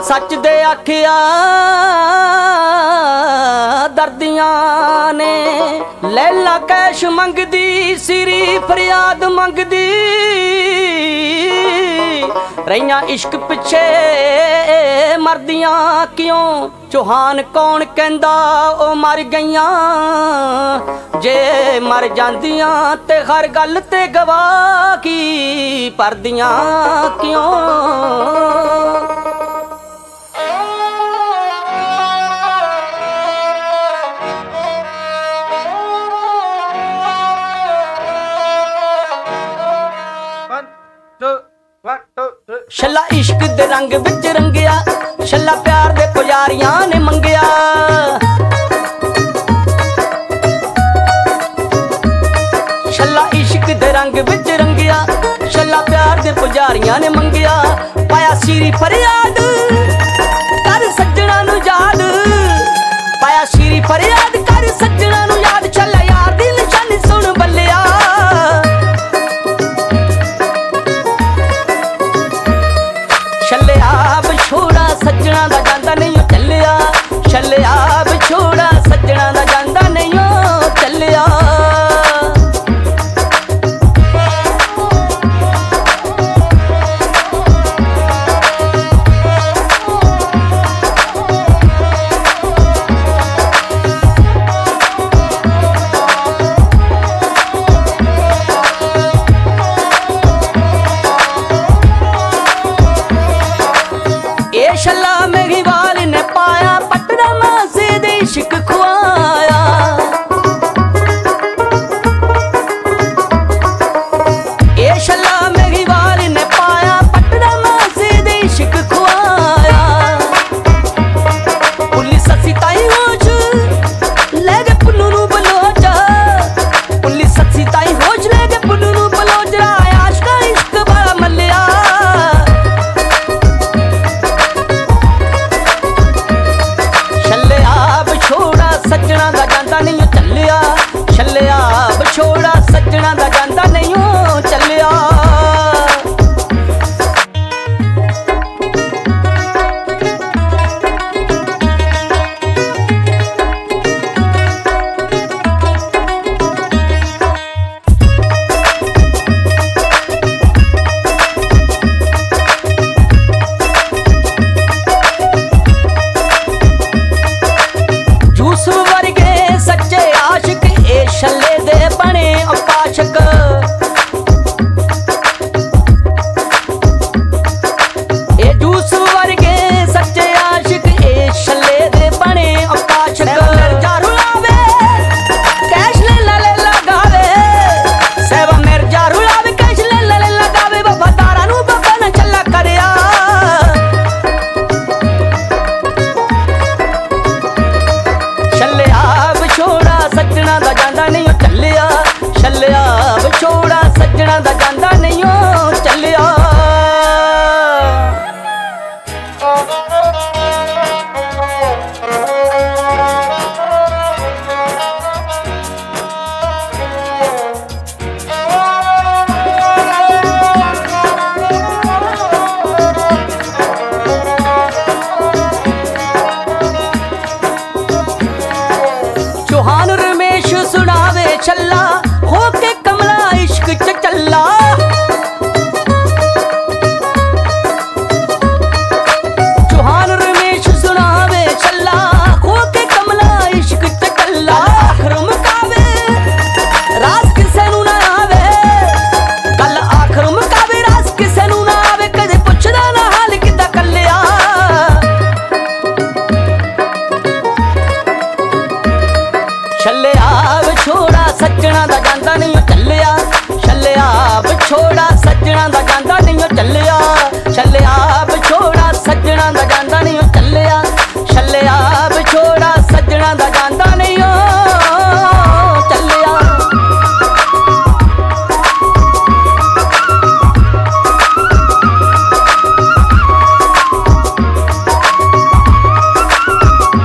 सच दे आखिया दर्दियां ने लैला कैश मंगदी सिरी फरियाद मंगदी रहियां इश्क पिछे मरदियां क्यों चौहान कौन कहंदा ओ मर गईयां जे मर जांदियां ते हर गल ते गवाह की परदियां क्यों छल्ला इश्क दे रंग विच रंगिया छल्ला प्यार दे पुजारियां ने मंगिया छल्ला इश्क दे रंग विच रंगिया छल्ला प्यार दे पुजारियां ने मंगिया पाया सीरी फरियाद कर सज्जणा नू याद पाया सीरी फरियाद कर सज्जणा नू याद छल्ला यार दी निशानी सुन बल्लिया छल्लिया विछोड़ा सज्जणा दा जांदा नहीं चलिया छल्लिया विछोड़ा सज्जणा दा जांदा नहीं चलिया छल्ला मेरी वाल ने पाया पटना मासे दे इश्क खुआया ए छल्ला मेरी वाल ने पाया पटना मासे दे इश्क खुआया पुलिस ससी ताई होश ले गए पुन्नू नू बलोचा पुलिस ससी ताई होश ले गए पुन्नू नू बलोचा आशका इश्क बड़ा मल्लिया सज्जणा दा जांदा नहीं चलिया छल्लिया विछोड़ा सज्जणा दा जांदा नहीं चलिया छल्ले दे बने उपासक ए जूस वर्गे सच्चे आशिक ए छल्ले दे बने उपासक मिर्जा रुलावे कैश ले लगावे सेवा मिर्जा रुलावे कैश ले लगावे वफादारा नू बाबा ने छल्ला करया छल्लिया विछोड़ा सज्जणा दा जांदा नहीं चलिया छल्लिया विछोड़ा सज्जणा दा जांदा नहीं चलिया चौहान रमेश सुनावे छल्ला होके कमला इश्क च चल्ला चौहान रमेश सुनावे छल्ला होके कमला इश्क च चल्ला आखर मुकावे रास किसे नू ना आवे कल आखर मुकावे रास किसे नू ना आवे कदे पुछदा ना हाल किदा कल्लिया छल्लिया विछोड़ा सज्जणा दा जांदा नहीं चलिया छल्लिया विछोड़ा सज्जणा दा जांदा नहीं चलिया छल्लिया विछोड़ा सज्जणा दा जांदा नहीं चलिया छल्लिया